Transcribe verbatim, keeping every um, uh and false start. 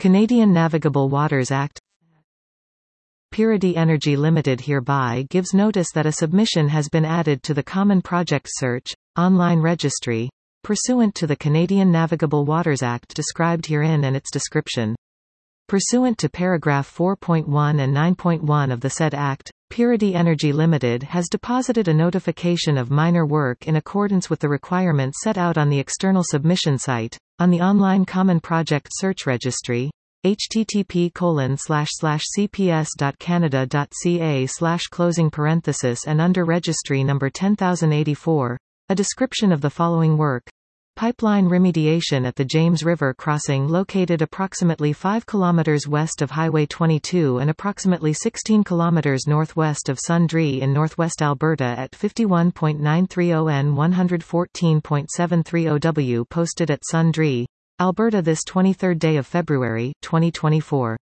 Canadian Navigable Waters Act. Purity Energy Limited hereby gives notice that a submission has been added to the Common Project Search online registry, pursuant to the Canadian Navigable Waters Act described herein and its description. Pursuant to paragraph four point one and nine point one of the said Act, Purity Energy Limited has deposited a notification of minor work in accordance with the requirements set out on the external submission site, on the online Common Project Search Registry, http colon slash slash cps.canada.ca slash closing parenthesis and under registry number ten thousand eighty-four, a description of the following work. Pipeline remediation at the James River crossing located approximately five kilometers west of Highway twenty-two and approximately sixteen kilometers northwest of Sundre in northwest Alberta at fifty-one point nine three zero N one fourteen point seven three zero W posted at Sundre, Alberta this twenty-third day of February, twenty twenty-four.